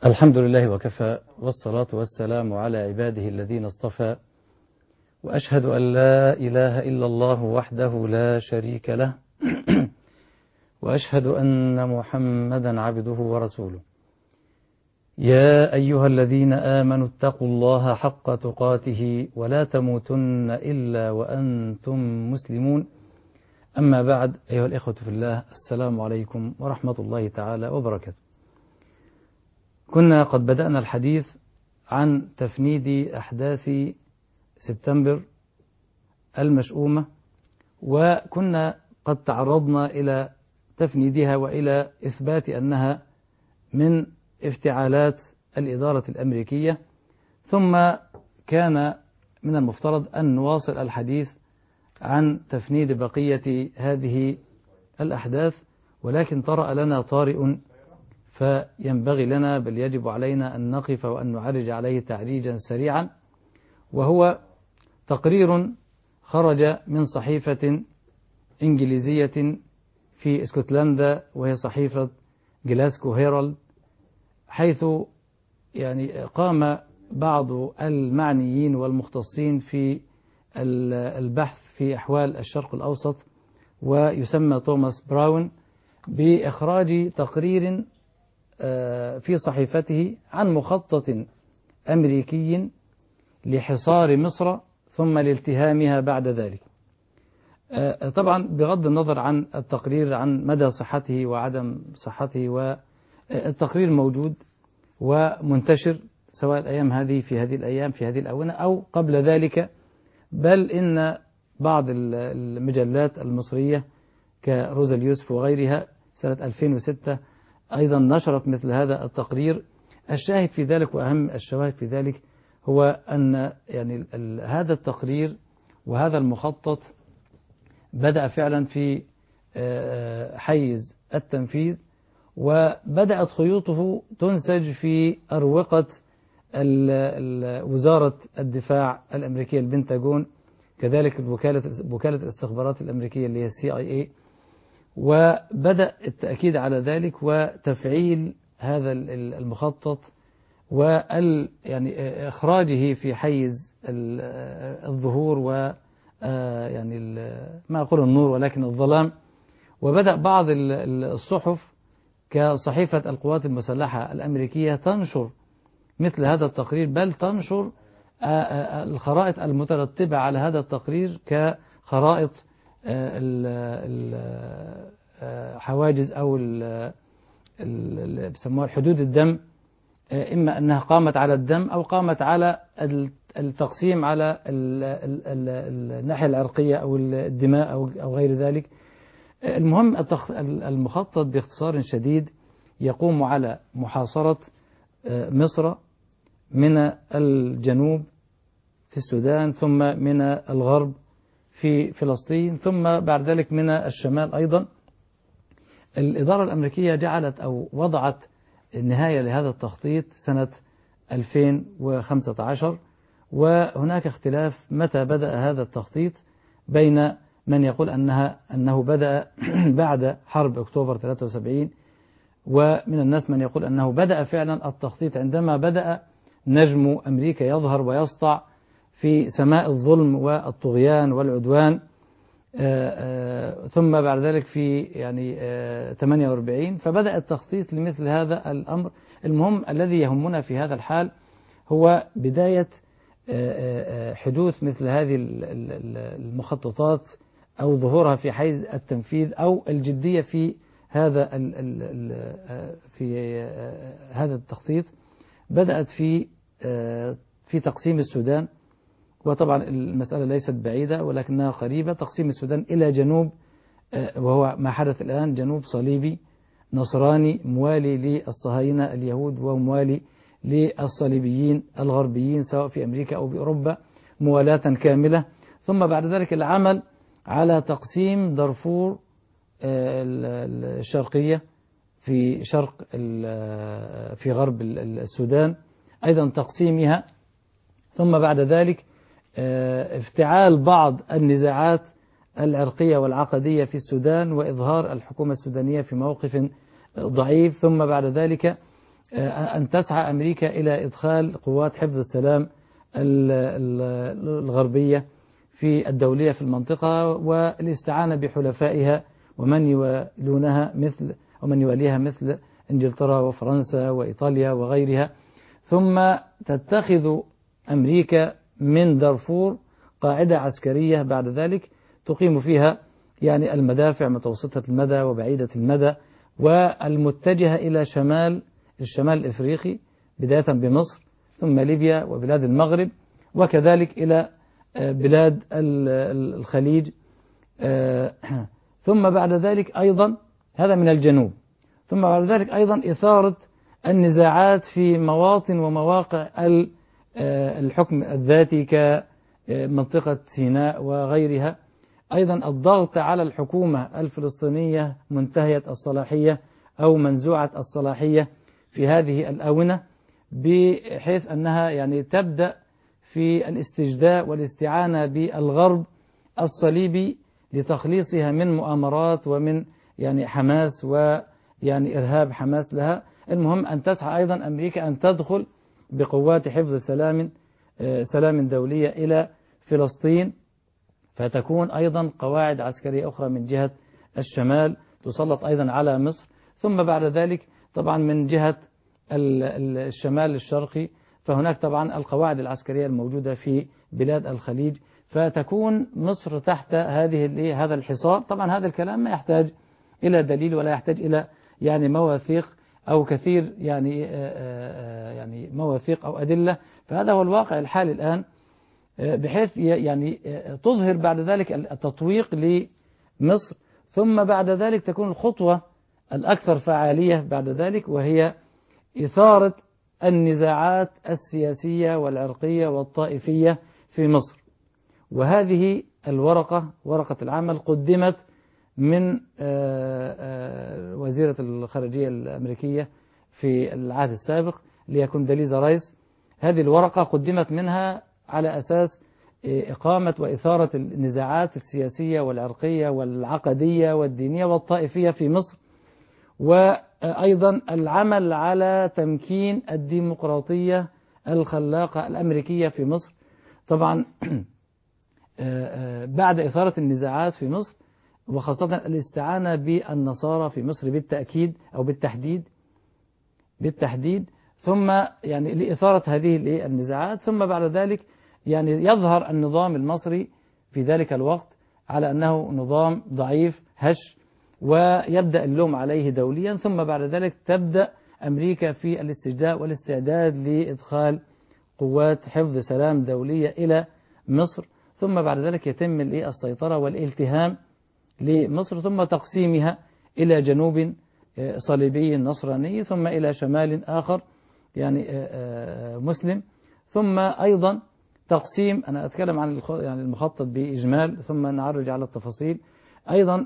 الحمد لله وكفى، والصلاة والسلام على عباده الذين اصطفى، وأشهد أن لا إله إلا الله وحده لا شريك له وأشهد أن محمدا عبده ورسوله. يا أيها الذين آمنوا اتقوا الله حق تقاته ولا تموتن إلا وأنتم مسلمون. أما بعد، أيها الإخوة في الله، السلام عليكم ورحمة الله تعالى وبركاته. كنا قد بدأنا الحديث عن تفنيد أحداث سبتمبر المشؤومة، وكنا قد تعرضنا إلى تفنيدها وإلى إثبات أنها من افتعالات الإدارة الأمريكية، ثم كان من المفترض أن نواصل الحديث عن تفنيد بقية هذه الأحداث، ولكن طرأ لنا طارئ فينبغي لنا بل يجب علينا أن نقف وأن نعرج عليه تعريجا سريعا، وهو تقرير خرج من صحيفة إنجليزية في اسكتلندا، وهي صحيفة جلاسكو هيرالد، حيث قام بعض المعنيين والمختصين في البحث في أحوال الشرق الأوسط، ويسمى توماس براون، بإخراج تقرير في صحيفته عن مخطط أمريكي لحصار مصر ثم لالتهامها بعد ذلك. طبعا بغض النظر عن التقرير عن مدى صحته وعدم صحته، والتقرير موجود ومنتشر سواء الأيام هذه في هذه الأيام في هذه الأونة أو قبل ذلك، بل إن بعض المجلات المصرية كروزا اليوسف وغيرها سنة 2006 أيضا نشرت مثل هذا التقرير. الشاهد في ذلك وأهم الشواهد في ذلك هو أن هذا التقرير وهذا المخطط بدأ فعلا في حيز التنفيذ، وبدأت خيوطه تنسج في أروقة وزارة الدفاع الأمريكية البنتاجون، كذلك وكالة الاستخبارات الأمريكية اللي هي CIA، وبدأ التأكيد على ذلك وتفعيل هذا المخطط إخراجه في حيز الظهور ما أقول النور ولكن الظلام. وبدأ بعض الصحف كصحيفة القوات المسلحة الأمريكية تنشر مثل هذا التقرير، بل تنشر الخرائط المترتبة على هذا التقرير كخرائط حواجز أو بيسموها الحدود الدم، إما أنها قامت على الدم أو قامت على التقسيم على الناحية العرقية أو الدماء أو غير ذلك. المهم المخطط باختصار شديد يقوم على محاصرة مصر من الجنوب في السودان، ثم من الغرب في فلسطين، ثم بعد ذلك من الشمال أيضا. الإدارة الأمريكية جعلت أو وضعت النهاية لهذا التخطيط سنة 2015، وهناك اختلاف متى بدأ هذا التخطيط بين من يقول أنه بدأ بعد حرب أكتوبر 73، ومن الناس من يقول أنه بدأ فعلا التخطيط عندما بدأ نجم أمريكا يظهر ويسطع في سماء الظلم والطغيان والعدوان، ثم بعد ذلك في 48 فبدأ التخطيط لمثل هذا الأمر. المهم الذي يهمنا في هذا الحال هو بداية حدوث مثل هذه المخططات أو ظهورها في حيز التنفيذ أو الجدية في هذا التخطيط. بدأت في تقسيم السودان، وطبعا المسألة ليست بعيدة ولكنها قريبة. تقسيم السودان إلى جنوب، وهو ما حدث الآن، جنوب صليبي نصراني موالي للصهاينة اليهود وموالي للصليبيين الغربيين سواء في أمريكا أو بأوروبا موالاة كاملة. ثم بعد ذلك العمل على تقسيم دارفور الشرقية في في غرب السودان، أيضا تقسيمها. ثم بعد ذلك افتعال بعض النزاعات العرقية والعقدية في السودان وإظهار الحكومة السودانية في موقف ضعيف. ثم بعد ذلك أن تسعى أمريكا إلى إدخال قوات حفظ السلام الغربية في الدولية في المنطقة، والاستعانة بحلفائها ومن يواليها مثل إنجلترا وفرنسا وإيطاليا وغيرها. ثم تتخذ أمريكا من دارفور قاعدة عسكرية بعد ذلك تقيم فيها يعني المدافع متوسطة المدى وبعيدة المدى، والمتجهة إلى الشمال الإفريقي بداية بمصر ثم ليبيا وبلاد المغرب، وكذلك إلى بلاد الخليج. ثم بعد ذلك أيضا هذا من الجنوب. ثم بعد ذلك أيضا إثارة النزاعات في مواطن ومواقع الحكم الذاتي كمنطقة سيناء وغيرها. أيضا الضغط على الحكومة الفلسطينية منتهية الصلاحية أو منزوعة الصلاحية في هذه الآونة، بحيث أنها يعني تبدأ في الاستجداء والاستعانة بالغرب الصليبي لتخليصها من مؤامرات ومن يعني حماس ويعني إرهاب حماس لها. المهم أن تسعى أيضا أمريكا أن تدخل بقوات حفظ سلام دولية إلى فلسطين، فتكون أيضا قواعد عسكرية أخرى من جهة الشمال تسلط أيضا على مصر. ثم بعد ذلك طبعا من جهة الشمال الشرقي فهناك طبعا القواعد العسكرية الموجودة في بلاد الخليج، فتكون مصر تحت هذا الحصار. طبعا هذا الكلام ما يحتاج إلى دليل ولا يحتاج إلى يعني مواثيق أو كثير يعني مواثيق أو أدلة، فهذا هو الواقع الحالي الآن، بحيث يعني تظهر بعد ذلك التطويق لمصر. ثم بعد ذلك تكون الخطوة الأكثر فعالية بعد ذلك، وهي إثارة النزاعات السياسية والعرقية والطائفية في مصر. وهذه ورقة العمل قدمت من وزيرة الخارجية الأمريكية في العهد السابق لكونداليزا رايس. هذه الورقة قدمت منها على أساس إقامة وإثارة النزاعات السياسية والعرقية والعقدية والدينية والطائفية في مصر، وأيضا العمل على تمكين الديمقراطية الخلاقة الأمريكية في مصر. طبعا بعد إثارة النزاعات في مصر، وخاصة الاستعانة بالنصارى في مصر بالتأكيد أو بالتحديد، ثم يعني لإثارة هذه النزاعات، ثم بعد ذلك يعني يظهر النظام المصري في ذلك الوقت على أنه نظام ضعيف هش، ويبدأ اللوم عليه دوليا. ثم بعد ذلك تبدأ أمريكا في الاستجداء والاستعداد لإدخال قوات حفظ سلام دولية إلى مصر. ثم بعد ذلك يتم السيطرة والالتهام لمصر، ثم تقسيمها إلى جنوب صليبي نصراني، ثم إلى شمال آخر يعني مسلم، ثم أيضا تقسيم. أنا أتكلم عن يعني المخطط بإجمال ثم نعرج على التفاصيل. أيضا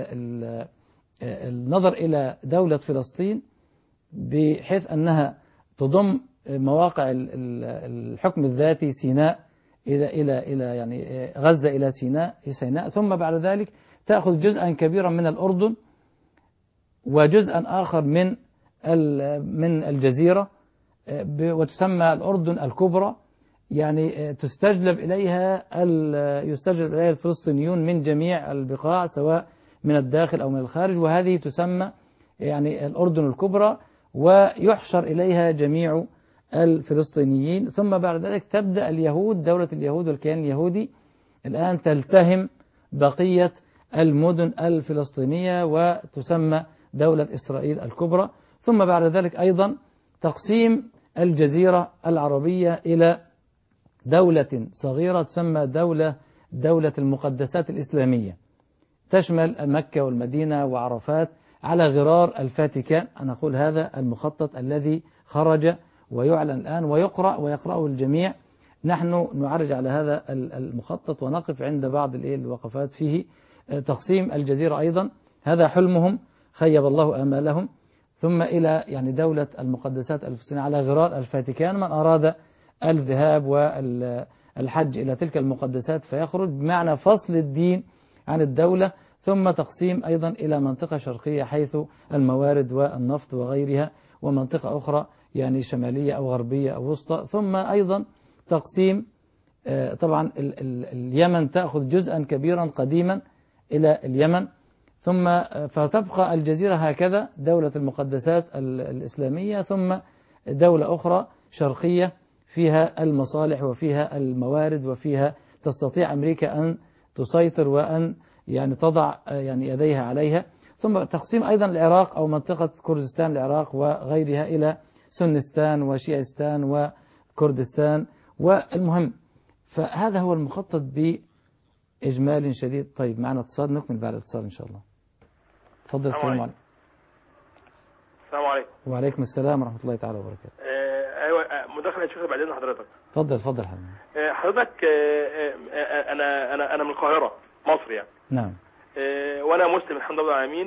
النظر إلى دولة فلسطين بحيث أنها تضم مواقع الحكم الذاتي سيناء إلى يعني غزة إلى سيناء، ثم بعد ذلك تأخذ جزءا كبيرا من الأردن وجزءا آخر من الجزيرة، وتسمى الأردن الكبرى. يعني يستجلب إليها الفلسطينيون من جميع البقاع سواء من الداخل أو من الخارج، وهذه تسمى يعني الأردن الكبرى، ويحشر إليها جميع الفلسطينيين. ثم بعد ذلك تبدأ دولة اليهود والكيان اليهودي الآن تلتهم بقية المدن الفلسطينية وتسمى دولة إسرائيل الكبرى. ثم بعد ذلك أيضا تقسيم الجزيرة العربية إلى دولة صغيرة تسمى دولة المقدسات الإسلامية، تشمل مكة والمدينة وعرفات على غرار الفاتيكان. أنا أقول هذا المخطط الذي خرج ويعلن الآن ويقرأه الجميع. نحن نعرج على هذا المخطط ونقف عند بعض الوقفات فيه. تقسيم الجزيرة أيضا هذا حلمهم، خيب الله آمالهم. ثم إلى يعني دولة المقدسات الفلسطينية على غرار الفاتيكان، من أراد الذهاب والحج إلى تلك المقدسات فيخرج، بمعنى فصل الدين عن الدولة. ثم تقسيم أيضا إلى منطقة شرقية حيث الموارد والنفط وغيرها، ومنطقة أخرى يعني شمالية أو غربية أو وسطى. ثم أيضا تقسيم طبعا اليمن تأخذ جزءا كبيرا قديما إلى اليمن، ثم فتبقى الجزيرة هكذا دولة المقدسات الإسلامية، ثم دولة أخرى شرقية فيها المصالح وفيها الموارد وفيها تستطيع أمريكا أن تسيطر وأن يعني تضع يعني يديها عليها. ثم تقسيم أيضا العراق أو منطقة كردستان العراق وغيرها إلى سنستان وشيعستان وكردستان. والمهم فهذا هو المخطط بإجمال شديد. طيب معنا اتصال، نكمل بعد الاتصال إن شاء الله. تفضل. السلام عليكم. السلام عليكم. وعليكم السلام ورحمة الله تعالى وبركاته. ايوه مداخله يا شيخ بعدين حضرتك. اتفضل حضرتك. حضرتك انا من القاهره مصر يعني. نعم. وانا مسلم الحمد لله العالمين،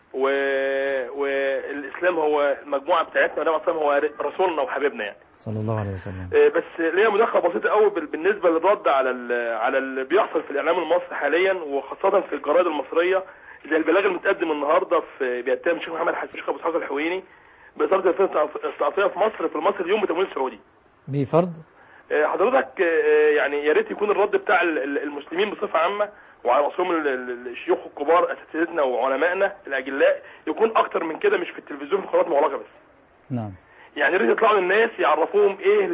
والاسلام هو المجموعه بتاعتنا، وده اصلا هو رسولنا وحبيبنا يعني صلى الله عليه وسلم. بس ليا مداخله بسيطه قوي بالنسبه للرد على اللي بيحصل في الاعلام المصري حاليا، وخاصه في الجرايد المصريه، زي البلاغ المتقدم النهارده بيتهم الشيخ محمد حسن الشيخ ابو اسحاق الحويني بإثارة الفتنة الصحفية في مصر، في المصري اليوم بتمويل سعودي. بفرض حضرتك يعني يا ريت يكون الرد بتاع المسلمين بصفة عامة وعلى رأسهم الشيوخ الكبار اساتذتنا وعلمائنا الاجلاء يكون اكتر من كده، مش في التلفزيون في قنوات مغلقة بس. نعم. يعني يا ريت يطلعوا للناس يعرفوهم ايه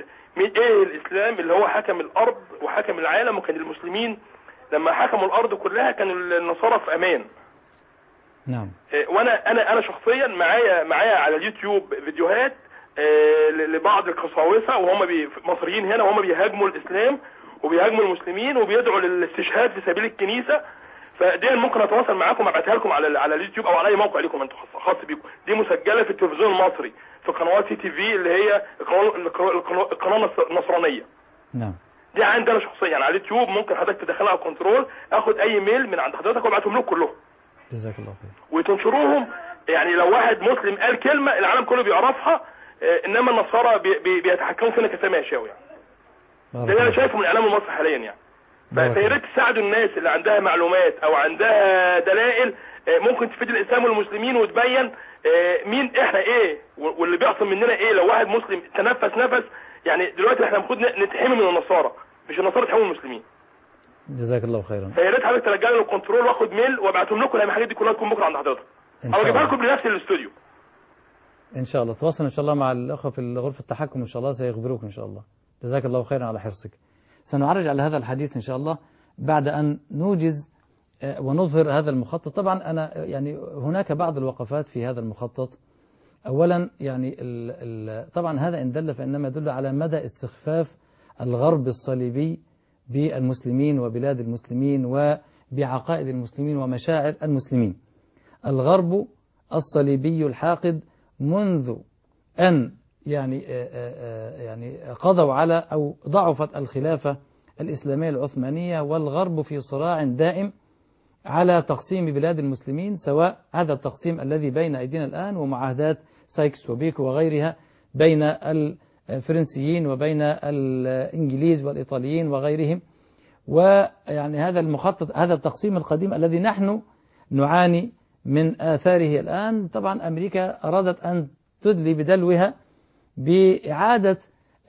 الاسلام اللي هو حكم الارض وحكم العالم، وكان المسلمين لما حكموا الارض كلها كان النصارى في امان. نعم. وانا شخصيا معايا على اليوتيوب فيديوهات لبعض القساوسه وهم مصريين هنا، وهم بيهاجموا الاسلام وبيهاجموا المسلمين وبيدعوا للاستشهاد في سبيل الكنيسه. فدي ممكن اتواصل معاكم، ابعتها لكم على اليوتيوب او على اي موقع لكم انتم خاص بيكم. دي مسجله في التلفزيون المصري في قنوات CTV اللي هي القناه النصرانيه. نعم. دي عندي انا شخصيا على اليوتيوب، ممكن حضرتك تدخلها على كنترول، اخد اي ميل من عند حضرتك وابعتهم لكم كلهم. جزاك الله خير. وتنشروهم. يعني لو واحد مسلم قال كلمه العالم كله بيعرفها، انما النصارى بيتحكموا فينا كسامي اشياء يعني. ده اللي انا شايفه من الاعلام المصري حاليا يعني. فيا ريت تساعدوا الناس اللي عندها معلومات او عندها دلائل ممكن تفيد الاسلام والمسلمين وتبين مين احنا ايه واللي بيحصل مننا ايه. لو واحد مسلم تنفس يعني دلوقتي احنا المفروض نتحمي من النصارى، مش النصارى تحموا المسلمين. جزاك الله خيرا. فيا ريت حضرتك ترجع لي الكنترول واخد ميل وابعتهم لكم، لان الحاجات دي كلها تكون بكره عند حضرتك او اجيبها لكم بنفسي الاستوديو ان شاء الله. تواصل ان شاء الله مع الاخوه في غرفه التحكم ان شاء الله سيخبروك ان شاء الله. جزاك الله خيرا على حرصك. سنعرج على هذا الحديث ان شاء الله بعد ان نوجز ونظهر هذا المخطط. طبعا انا يعني هناك بعض الوقفات في هذا المخطط. اولا يعني طبعا هذا ان دل فانما يدل على مدى استخفاف الغرب الصليبي بالمسلمين وبلاد المسلمين وبعقائد المسلمين ومشاعر المسلمين. الغرب الصليبي الحاقد منذ أن يعني قضوا على أو ضعفت الخلافة الإسلامية العثمانية، والغرب في صراع دائم على تقسيم بلاد المسلمين، سواء هذا التقسيم الذي بين أيدينا الآن ومعاهدات سايكس وبيكو وغيرها بين الفرنسيين وبين الإنجليز والإيطاليين وغيرهم. ويعني هذا المخطط، هذا التقسيم القديم الذي نحن نعاني من آثاره الآن. طبعا أمريكا أرادت أن تدلي بدلوها بإعادة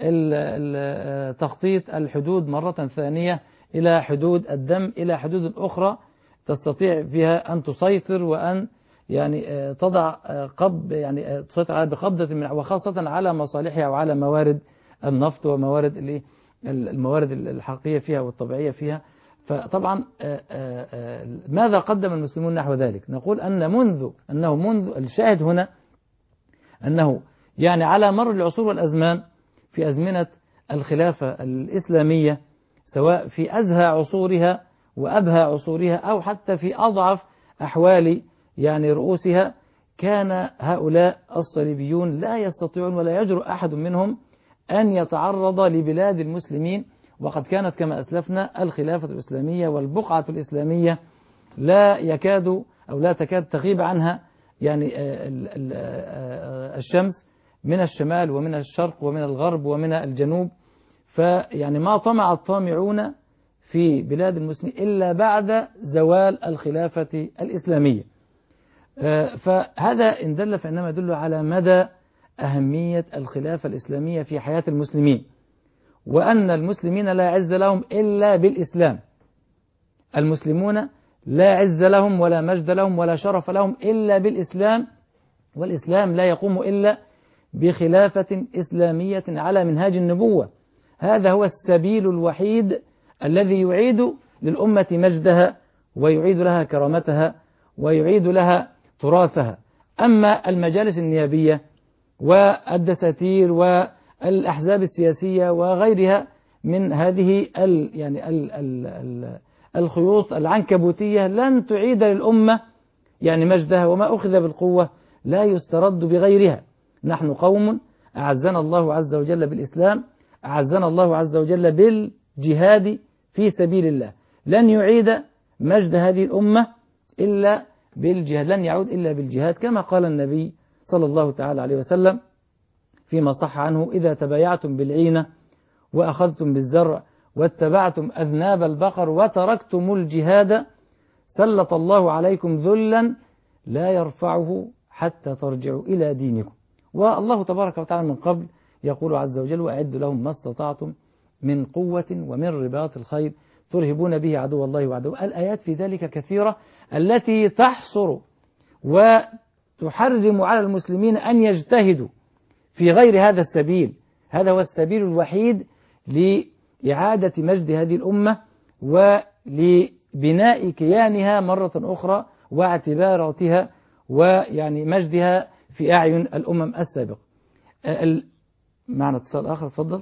تخطيط الحدود مرة ثانية إلى حدود الدم، إلى حدود أخرى تستطيع فيها أن تسيطر وأن يعني تضع يعني تسيطر بقبضة وخاصة على مصالحها وعلى موارد النفط وموارد الموارد الحقيقية فيها والطبيعية فيها. فطبعا ماذا قدم المسلمون نحو ذلك؟ نقول أنه منذ الشاهد هنا أنه يعني على مر العصور والأزمان، في أزمنة الخلافة الإسلامية سواء في أزهى عصورها وأبهى عصورها أو حتى في أضعف أحوال يعني رؤوسها، كان هؤلاء الصليبيون لا يستطيعون ولا يجرؤ أحد منهم أن يتعرض لبلاد المسلمين. وقد كانت كما أسلفنا الخلافة الإسلامية والبقعة الإسلامية لا يكاد أو لا تكاد تغيب عنها يعني الشمس من الشمال ومن الشرق ومن الغرب ومن الجنوب. فيعني ما طمع الطامعون في بلاد المسلمين إلا بعد زوال الخلافة الإسلامية. فهذا إن دل فإنما يدل على مدى أهمية الخلافة الإسلامية في حياة المسلمين، وأن المسلمين لا عز لهم إلا بالإسلام. المسلمون لا عز لهم ولا مجد لهم ولا شرف لهم إلا بالإسلام، والإسلام لا يقوم إلا بخلافة إسلامية على منهاج النبوة. هذا هو السبيل الوحيد الذي يعيد للأمة مجدها ويعيد لها كرامتها ويعيد لها تراثها. أما المجالس النيابية والدساتير والأحزاب السياسية وغيرها من هذه الخيوط العنكبوتية لن تعيد للأمة مجدها، وما أخذ بالقوة لا يسترد بغيرها. نحن قوم أعزنا الله عز وجل بالإسلام، أعزنا الله عز وجل بالجهاد في سبيل الله. لن يعيد مجد هذه الأمة إلا بالجهاد، لن يعود إلا بالجهاد، كما قال النبي صلى الله تعالى عليه وسلم فيما صح عنه: إذا تبايعتم بالعينة وأخذتم بالزرع واتبعتم أذناب البقر وتركتم الجهاد سلط الله عليكم ذلا لا يرفعه حتى ترجعوا إلى دينكم. والله تبارك وتعالى من قبل يقول عز وجل: وأعدوا لهم ما استطعتم من قوة ومن رباط الخيل ترهبون به عدو الله وعدوه. الآيات في ذلك كثيرة التي تحصر وتحرم على المسلمين أن يجتهدوا في غير هذا السبيل. هذا هو السبيل الوحيد لإعادة مجد هذه الأمة ولبناء كيانها مرة أخرى واعتباراتها مجدها في أعين الأمم السابقة. معنا اتصال آخر، تفضل.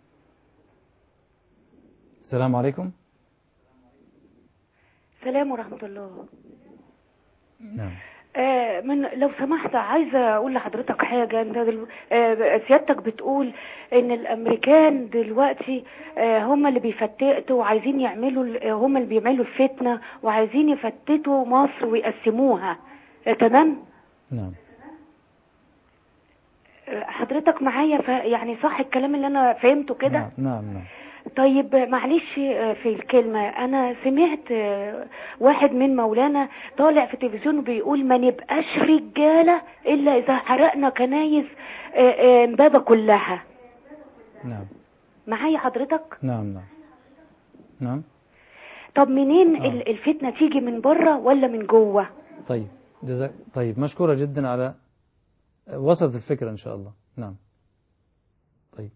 السلام عليكم. السلام ورحمة الله. نعم. لو سمحت عايزة أقول لحضرتك حاجة. أنت سيادتك بتقول إن الأمريكان دلوقتي هم اللي بيفتتوا وعايزين يعملوا، هم اللي بيعملوا الفتنة وعايزين يفتتوا مصر ويقسموها، تمام؟ نعم. حضرتك معايا صح الكلام اللي أنا فهمته كده؟ نعم. طيب معلش في الكلمة، أنا سمعت واحد من مولانا طالع في التلفزيون وبيقول ما نبقاش رجالة إلا إذا حرقنا كنايس امبابة كلها. نعم. معايا حضرتك؟ نعم. طب منين الفتنة تيجي، من بره ولا من جوه؟ طيب مشكورة جدا على وصلت الفكرة إن شاء الله. نعم. طيب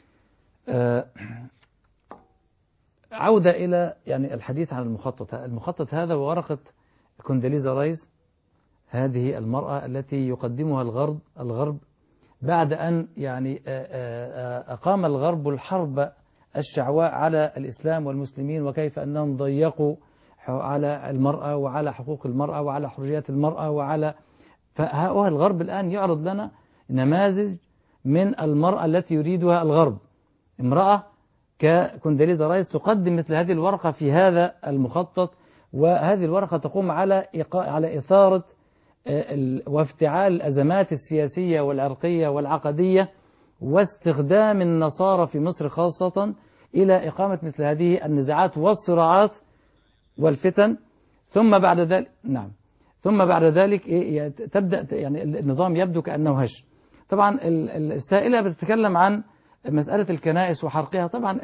عودة إلى الحديث عن المخطط هذا وورقة كونداليزا رايس، هذه المرأة التي يقدمها الغرب بعد أن أقام الغرب الحرب الشعواء على الإسلام والمسلمين، وكيف أنهم ضيقوا على المرأة وعلى حقوق المرأة وعلى حريات المرأة فهو الغرب الآن يعرض لنا نماذج من المرأة التي يريدها الغرب. امرأة ككونداليزا رايس تقدم مثل هذه الورقة في هذا المخطط، وهذه الورقة تقوم على إثارة وافتعال الأزمات السياسية والعرقية والعقدية واستخدام النصارى في مصر خاصة إلى إقامة مثل هذه النزاعات والصراعات والفتن. ثم بعد ذلك تبدأ النظام يبدو كأنه هش. طبعا السائلة بتتكلم عن مسألة الكنائس وحرقها. طبعا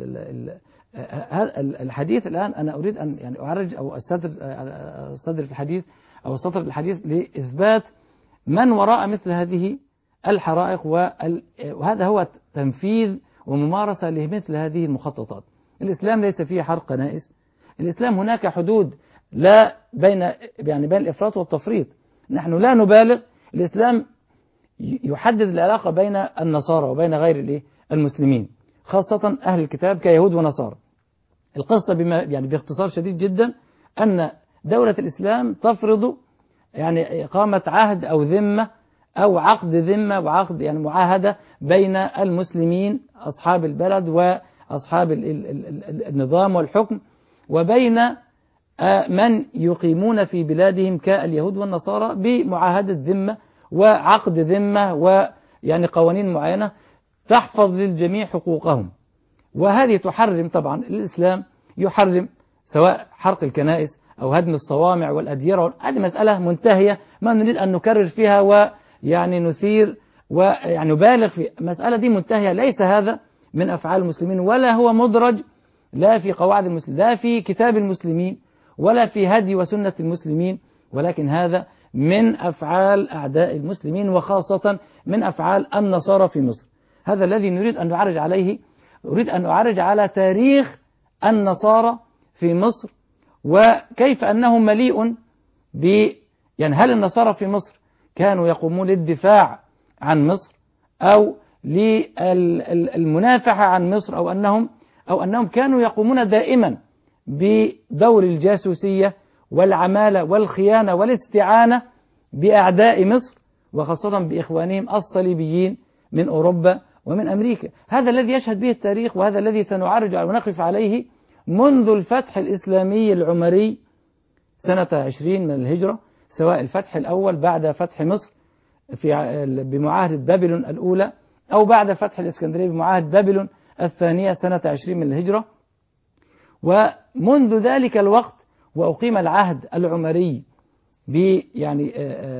الحديث الآن أنا أريد أن أعرج أو صدر الحديث أو سطر الحديث لإثبات من وراء مثل هذه الحرائق، وهذا هو تنفيذ وممارسة لمثل هذه المخططات. الإسلام ليس فيه حرق كنائس. الإسلام هناك حدود لا بين الإفراط والتفريط. نحن لا نبالغ. الإسلام يحدد العلاقة بين النصارى وبين غير المسلمين، خاصة أهل الكتاب كيهود ونصارى. القصة باختصار شديد جدا أن دولة الإسلام تفرض إقامة عهد أو ذمة أو عقد ذمة وعقد معاهدة بين المسلمين أصحاب البلد وأصحاب النظام والحكم وبين من يقيمون في بلادهم كاليهود والنصارى بمعاهدة ذمة وعقد ذمة قوانين معينة تحفظ للجميع حقوقهم. وهذه تحرم، طبعا الإسلام يحرم سواء حرق الكنائس أو هدم الصوامع والأديرة. هذه مسألة منتهية ما نريد أن نكرر فيها ونثير ويعني يبالغ في المسألة دي منتهية. ليس هذا من أفعال المسلمين، ولا هو مدرج لا في قواعد المسلمين، لا في كتاب المسلمين، ولا في هدي وسنة المسلمين، ولكن هذا من أفعال أعداء المسلمين، وخاصة من أفعال النصارى في مصر. هذا الذي نريد أن نعرج عليه. أريد أن أعرج على تاريخ النصارى في مصر، وكيف أنه مليء يعني هل النصارى في مصر كانوا يقومون للدفاع عن مصر أو للمنافحة عن مصر، أو أنهم كانوا يقومون دائما بدور الجاسوسية والعمالة والخيانة والاستعانة بأعداء مصر، وخاصة بإخوانهم الصليبيين من أوروبا ومن أمريكا. هذا الذي يشهد به التاريخ، وهذا الذي سنعرج ونقف عليه منذ الفتح الإسلامي العمري سنة 20 من الهجرة، سواء الفتح الأول بعد فتح مصر بمعاهدة بابلون الأولى، أو بعد فتح الإسكندرية بمعاهدة بابلون الثانية سنة 20 من الهجرة. ومنذ ذلك الوقت وأقيم العهد العمري يعني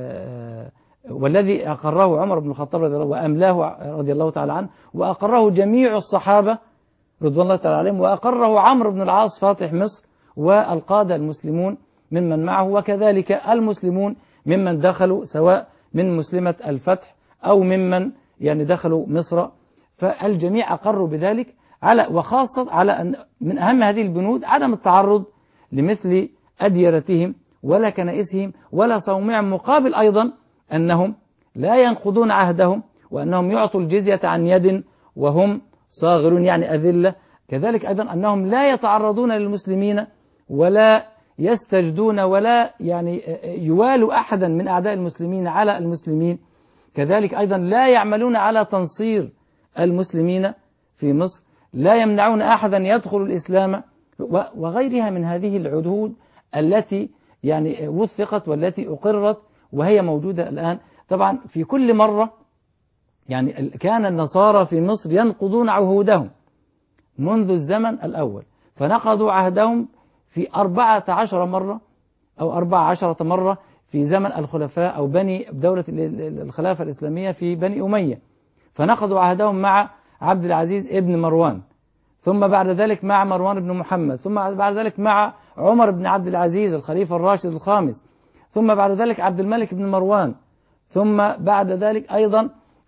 والذي أقره عمر بن الخطاب رضي الله وأملاه رضي الله تعالى عنه، وأقره جميع الصحابة رضوان الله تعالى عليهم، وأقره عمرو بن العاص فاتح مصر والقادة المسلمون ممن معه، وكذلك المسلمون ممن دخلوا سواء من مسلمة الفتح أو ممن يعني دخلوا مصر، فالجميع أقروا بذلك، وخاصة على أن من أهم هذه البنود عدم التعرض لمثل أديرتهم ولا كنائسهم ولا صومعهم، مقابل أيضا أنهم لا ينقضون عهدهم، وأنهم يعطوا الجزية عن يد وهم صاغرون يعني أذلة. كذلك أيضا أنهم لا يتعرضون للمسلمين ولا يستجدون ولا يعني يوالوا أحدا من أعداء المسلمين على المسلمين. كذلك أيضا لا يعملون على تنصير المسلمين في مصر، لا يمنعون أحدا يدخل الإسلام، وغيرها من هذه العهود التي يعني وثقت والتي أقرت وهي موجودة الآن. طبعا في كل مرة يعني كان النصارى في مصر ينقضون عهودهم منذ الزمن الأول، فنقضوا عهدهم في 14 مرة أو 14 مرة في زمن الخلفاء أو بني دولة الخلافة الإسلامية في بني أمية، فنقضوا عهدهم مع عبد العزيز ابن مروان، ثم بعد ذلك مع مروان بن محمد، ثم بعد ذلك مع عمر بن عبد العزيز الخليفة الراشد الخامس، ثم بعد ذلك عبد الملك بن مروان، ثم بعد ذلك أيضا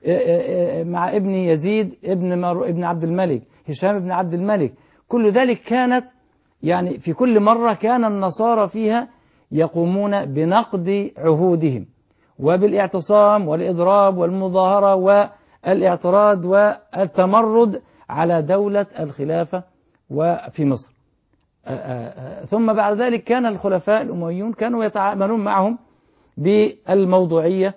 مع ابن يزيد ابن عبد الملك، هشام بن عبد الملك. كل ذلك كانت يعني في كل مرة كان النصارى فيها يقومون بنقض عهودهم وبالاعتصام والإضراب والمظاهرة والاعتراض والتمرد على دولة الخلافة وفي مصر. ثم بعد ذلك كان الخلفاء الأمويون كانوا يتعاملون معهم بالموضوعية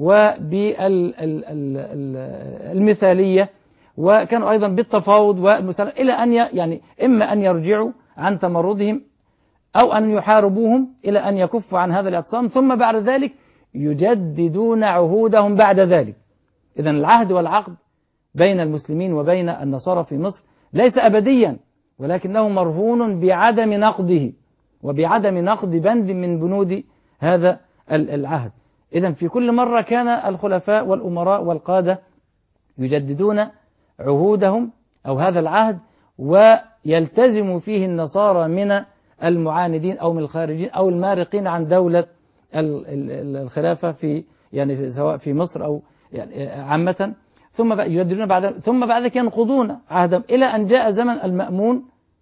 وبالمثالية، وكانوا أيضا بالتفاوض والمساءلة، إلى أن يعني إما أن يرجعوا عن تمردهم أو أن يحاربوهم إلى أن يكفوا عن هذا الاعتصام، ثم بعد ذلك يجددون عهودهم بعد ذلك. إذن العهد والعقد بين المسلمين وبين النصارى في مصر ليس أبديا، ولكنه مرهون بعدم نقضه وبعدم نقض بند من بنود هذا العهد. إذن في كل مرة كان الخلفاء والأمراء والقادة يجددون عهودهم أو هذا العهد، ويلتزم فيه النصارى من المعاندين أو من الخارجين أو المارقين عن دولة الخلافة في يعني سواء في مصر أو يعني عامة، ثم يجددون ثم بعد ذلك ينقضون عهدهم إلى أن جاء زمن المأمون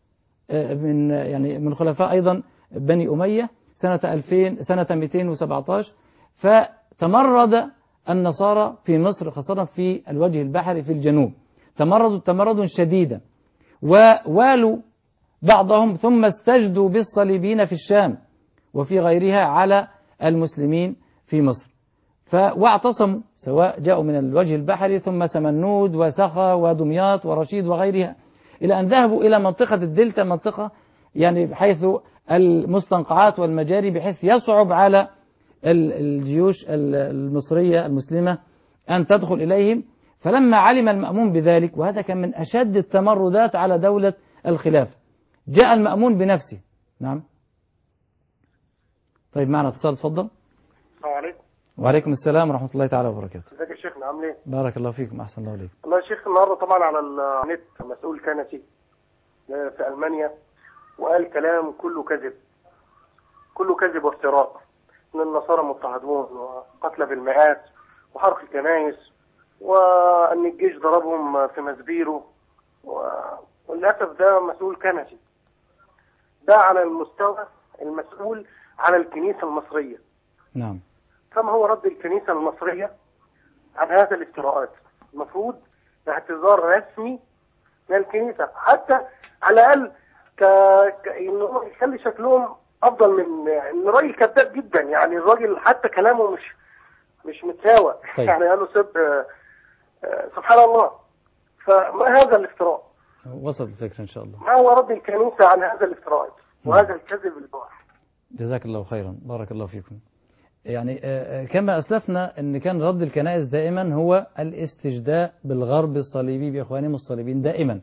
من خلفاء أيضا بني أمية سنة 217، فتمرد النصارى في مصر خاصة في الوجه البحري في الجنوب، تمردوا تمردا شديدا ووالوا بعضهم، ثم استجدوا بالصليبيين في الشام وفي غيرها على المسلمين في مصر، واعتصموا سواء جاءوا من الوجه البحري ثم سمنود وسخا ودمياط ورشيد وغيرها، إلى أن ذهبوا إلى منطقة الدلتا، منطقة يعني بحيث المستنقعات والمجاري بحيث يصعب على الجيوش المصرية المسلمة أن تدخل إليهم. فلما علم المأمون بذلك، وهذا كان من أشد التمردات على دولة الخلافة، جاء المأمون بنفسه. نعم. طيب معنا اتصال، تفضل. السلام عليكم. وعليكم السلام ورحمة الله تعالى وبركاته. ازيك يا شيخنا عامل ايه؟ بارك الله فيكم، أحسن الله إليكم. والله يا شيخ النهارده طبعا على النت مسؤول كنسي في ألمانيا وقال كلام كله كذب، كله كذب وافتراء، ان النصارى مضطهدون وقتل بالمئات وحرق الكنائس وان الجيش ضربهم في مسبيرو وللاسف ده مسؤول كنسي. ده على المستوى المسؤول على الكنيسة المصرية. نعم. فما هو رد الكنيسة المصرية عن هذا الافتراءات؟ المفروض اعتذار رسمي من الكنيسة، حتى على الأقل إنه يخلي شكلهم أفضل من إن الراجل كذاب جدا، يعني الراجل حتى كلامه مش متساوى. طيب. يعني قالوا سبحان الله. فما هذا الافتراء؟ وصلت الفكرة إن شاء الله. ما هو رد الكنيسة عن هذا الافتراءات وهذا الكذب الباح؟ جزاك الله خيرا، بارك الله فيكم. يعني كما أسلفنا أن كان رد الكنائس دائما هو الاستجداء بالغرب الصليبي بإخوانهم الصليبيين دائما.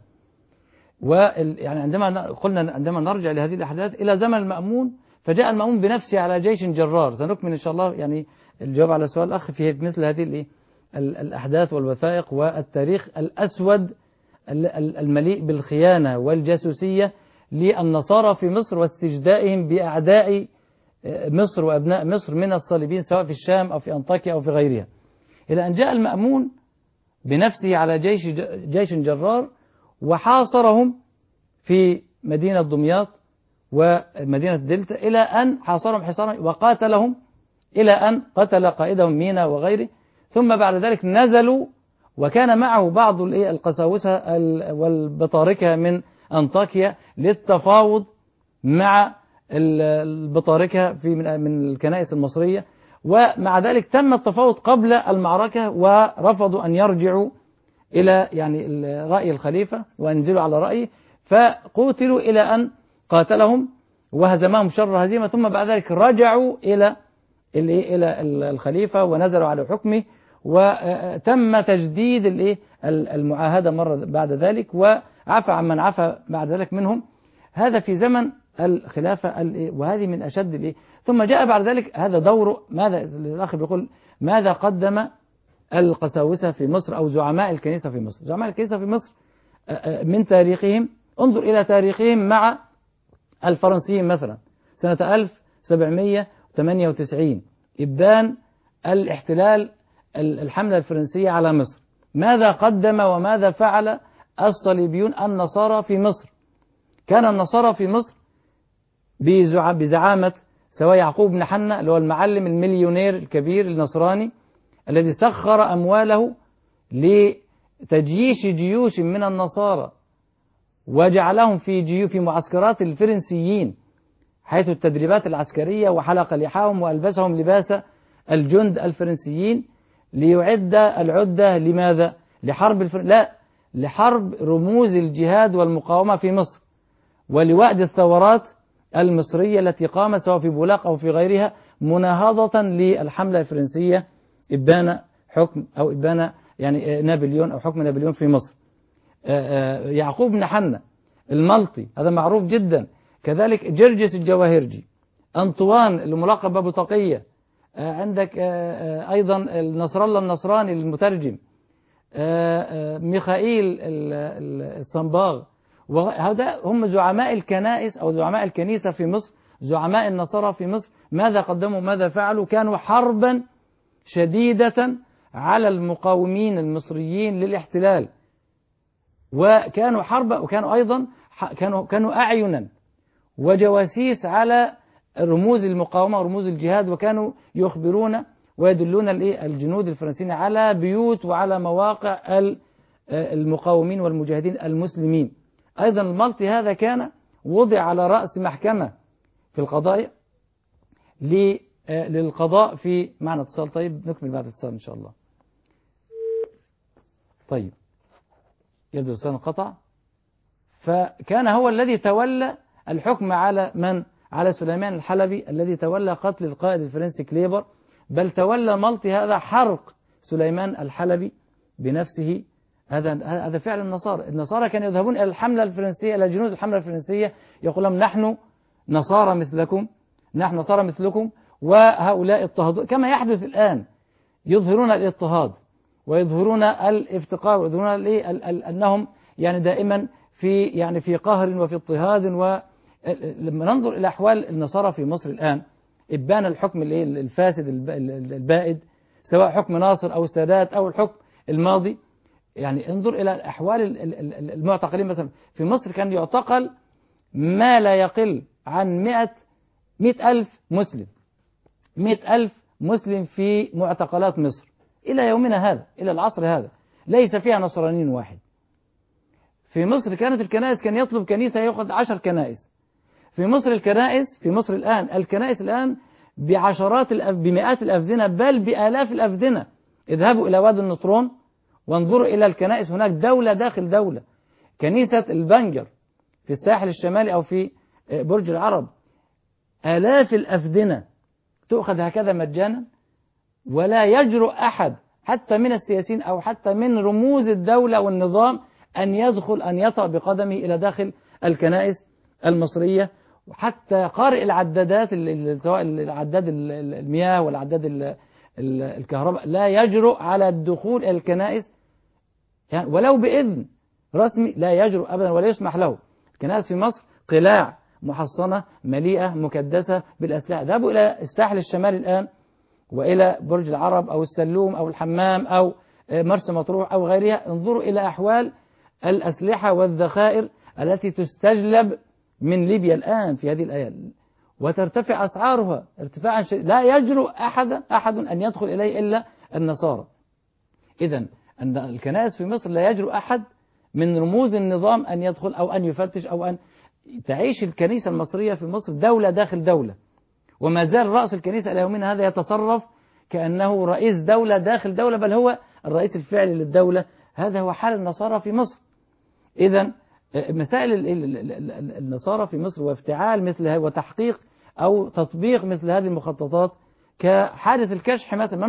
ويعني عندما نرجع لهذه الأحداث إلى زمن المأمون، فجاء المأمون بنفسه على جيش جرار. سنكمل إن شاء الله يعني الجواب على سؤال الأخ في مثل هذه الأحداث والوثائق والتاريخ الأسود المليء بالخيانة والجاسوسية للنصارى في مصر واستجدائهم بأعداء مصر وأبناء مصر من الصليبيين سواء في الشام أو في أنطاكيا أو في غيرها، إلى أن جاء المأمون بنفسه على جيش جرار وحاصرهم في مدينة دمياط ومدينة دلتا، إلى أن حاصرهم حصارا وقاتلهم إلى أن قتل قائدهم مينا وغيره. ثم بعد ذلك نزلوا، وكان معه بعض القساوسة والبطاركة من أنطاكيا للتفاوض مع البطاركة من الكنائس المصرية. ومع ذلك تم التفاوض قبل المعركة ورفضوا أن يرجعوا إلى يعني رأي الخليفة وأنزلوا على رأيه، فقتلوا إلى أن قاتلهم وهزمهم شر هزيمة. ثم بعد ذلك رجعوا إلى الخليفة ونزلوا على حكمه، وتم تجديد المعاهدة مرة بعد ذلك، وعفى عن من عفى بعد ذلك منهم. هذا في زمن الخلافة، وهذه من أشد ثم جاء بعد ذلك هذا دوره. ماذا الأخ بيقول؟ ماذا قدم القساوسة في مصر أو زعماء الكنيسة في مصر؟ زعماء الكنيسة في مصر من تاريخهم، انظر إلى تاريخهم مع الفرنسيين مثلا سنة 1798 إبان الاحتلال الحملة الفرنسية على مصر. ماذا قدم وماذا فعل الصليبيون النصارى في مصر؟ كان النصارى في مصر بزعامة سواء يعقوب بن حنا اللي هو المعلم المليونير الكبير النصراني الذي سخر أمواله لتجييش جيوش من النصارى وجعلهم في معسكرات الفرنسيين حيث التدريبات العسكرية، وحلق لحاهم وألبسهم لباس الجند الفرنسيين ليعد العدة لماذا؟ لحرب لا، لحرب رموز الجهاد والمقاومة في مصر ولوأد الثورات المصرية التي قامت سواء في بولاق أو في غيرها مناهضة للحملة الفرنسية إبان حكم أو إبان يعني نابليون أو حكم نابليون في مصر. يعقوب بن حنا الملطي هذا معروف جدا، كذلك جرجس الجواهرجي، أنطوان الملقب بأبو تقية، عندك أيضا نصر الله النصراني المترجم، ميخائيل الصنباغ، وهؤلاء هم زعماء الكنائس أو زعماء الكنيسة في مصر، زعماء النصارى في مصر. ماذا قدموا ماذا فعلوا؟ كانوا حربا شديدة على المقاومين المصريين للاحتلال، وكانوا حربا، وكانوا أيضا كانوا أعينا وجواسيس على رموز المقاومة ورموز الجهاد، وكانوا يخبرون ويدلون الجنود الفرنسيين على بيوت وعلى مواقع المقاومين والمجاهدين المسلمين. أيضا الملطي هذا كان وضع على رأس محكمة في القضايا للقضاء في معنى اتصال. طيب نكمل بعد اتصال إن شاء الله. طيب يبدو الاتصال انقطع. فكان هو الذي تولى الحكم على من؟ على سليمان الحلبي الذي تولى قتل القائد الفرنسي كليبر، بل تولى ملطي هذا حرق سليمان الحلبي بنفسه. هذا فعل النصارى. النصارى كانوا يذهبون إلى الحملة الفرنسية، إلى جنود الحملة الفرنسية، يقول لهم نحن نصارى مثلكم، نحن نصارى مثلكم، وهؤلاء اضطهدوا كما يحدث الآن، يظهرون الاضطهاد ويظهرون الافتقار ويظهرون أنهم يعني دائما في قهر وفي اضطهاد. ولما ننظر إلى أحوال النصارى في مصر الآن، إبان الحكم الفاسد البائد، سواء حكم ناصر أو السادات أو الحكم الماضي، يعني انظر إلى أحوال المعتقلين. مثلا في مصر كان يعتقل ما لا يقل عن 100,000 مسلم، 100,000 مسلم في معتقلات مصر إلى يومنا هذا، إلى العصر هذا ليس فيها نصراني واحد. في مصر كانت الكنائس، كان يطلب كنيسة يأخذ 10 كنائس. في مصر الكنائس، في مصر الآن الكنائس الآن بمئات الأفدنة بل بآلاف الأفدنة. اذهبوا إلى وادي النطرون وانظروا إلى الكنائس هناك دولة داخل دولة. كنيسة البنجر في الساحل الشمالي أو في برج العرب، آلاف الأفدنة تؤخذ هكذا مجانا، ولا يجرؤ أحد حتى من السياسيين أو حتى من رموز الدولة والنظام أن يدخل أن يطأ بقدمه إلى داخل الكنائس المصرية. وحتى قارئ العدادات، سواء العداد المياه والعداد الكهرباء، لا يجرؤ على الدخول إلى الكنائس يعني ولو بإذن رسمي، لا يجرؤ أبدا ولا يسمح له. الكنائس في مصر قلاع محصنة مليئة مكدسة بالأسلحة. ذهبوا إلى الساحل الشمالي الآن وإلى برج العرب أو السلوم أو الحمام أو مرسى مطروح أو غيرها، انظروا إلى أحوال الأسلحة والذخائر التي تستجلب من ليبيا الآن في هذه الأيام، وترتفع أسعارها ارتفاعا لا يجرؤ أحد أن يدخل إليه إلا النصارى. إذن أن الكنائس في مصر لا يجرؤ أحد من رموز النظام أن يدخل أو أن يفتش أو أن تعيش الكنيسة المصرية في مصر دولة داخل دولة، وما زال رأس الكنيسة إلى يومنا هذا يتصرف كأنه رئيس دولة داخل دولة، بل هو الرئيس الفعلي للدولة. هذا هو حال النصارى في مصر. إذن مسائل النصارى في مصر وافتعال مثل هذا وتحقيق أو تطبيق مثل هذه المخططات كحادث الكشح مثلا،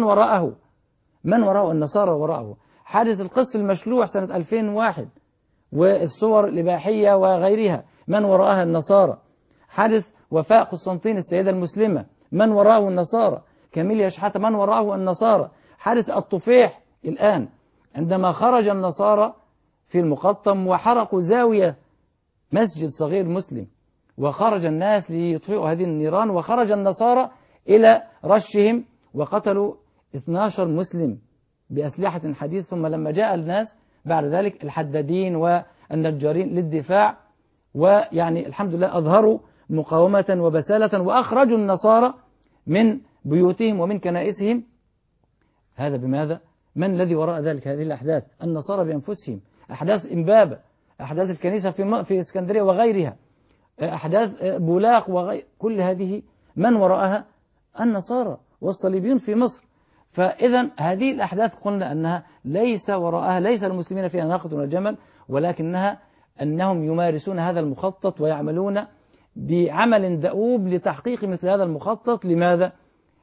من وراءه النصارى وراءه. حادث القس المشلوع سنة 2001 والصور الإباحية وغيرها، من وراءها النصارى. حادث وفاء قسطنطين السيدة المسلمة، من وراءه النصارى. كاميليا شحاتة، من وراءه النصارى. حادث الطفيح الآن عندما خرج النصارى في المقطم وحرقوا زاوية مسجد صغير مسلم، وخرج الناس ليطفئوا هذه النيران، وخرج النصارى إلى رشهم وقتلوا 12 مسلم بأسلحة حديث. ثم لما جاء الناس بعد ذلك الحدادين والنجارين للدفاع، ويعني الحمد لله أظهروا مقاومة وبسالة وأخرجوا النصارى من بيوتهم ومن كنائسهم. هذا بماذا؟ من الذي وراء ذلك؟ هذه الأحداث النصارى بأنفسهم. أحداث إمبابة، أحداث الكنيسة في اسكندرية وغيرها، أحداث بولاق كل هذه من وراءها النصارى والصليبيون في مصر. فإذا هذه الأحداث قلنا أنها ليس وراءها، ليس المسلمين فيها ناقة ولا جمل، ولكنها أنهم يمارسون هذا المخطط ويعملون بعمل دؤوب لتحقيق مثل هذا المخطط. لماذا؟